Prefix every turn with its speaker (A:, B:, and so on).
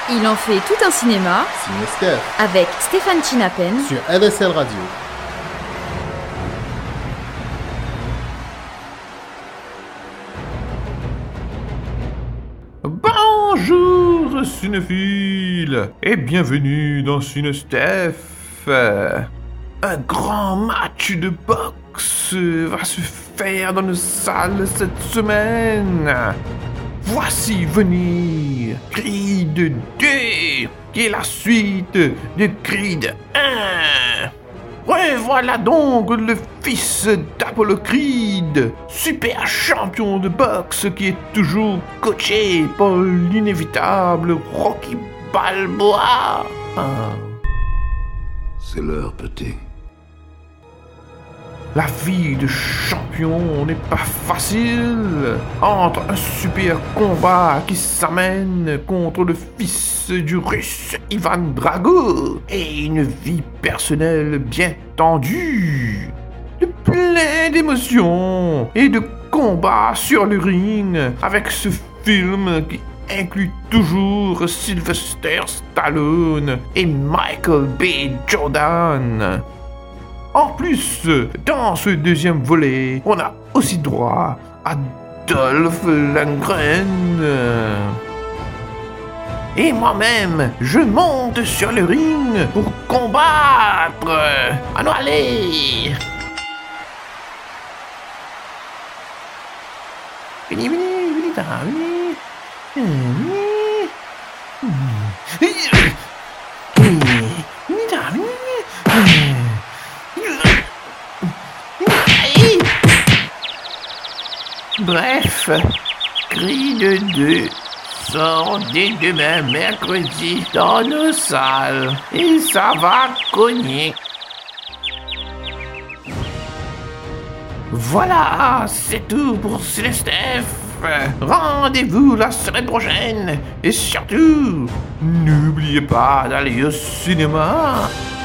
A: Il en fait tout un cinéma
B: Ciné-Steph
A: avec Stéphane Chinapen
B: sur LSL Radio.
C: Bonjour cinéphiles et bienvenue dans Ciné-Steph. Un grand match de boxe va se faire dans nos salles cette semaine. Voici venir Creed 2, qui est la suite de Creed 1. Revoilà donc le fils d'Apollo Creed, super champion de boxe qui est toujours coaché par l'inévitable Rocky Balboa.
D: C'est l'heure, petit.
C: La vie de champion n'est pas facile. Entre un super combat qui s'amène contre le fils du russe Ivan Drago et une vie personnelle bien tendue, de plein d'émotions et de combats sur le ring avec ce film qui inclut toujours Sylvester Stallone et Michael B. Jordan. En plus, dans ce deuxième volet, on a aussi droit à Dolph Lundgren. Et moi-même, je monte sur le ring pour combattre. Allons, allez! Vini, vini, vini, vini. Bref, Creed 2 sort dès demain mercredi dans nos salles et ça va cogner. Voilà, c'est tout pour Ciné-Steph. Rendez-vous la semaine prochaine et surtout, n'oubliez pas d'aller au cinéma.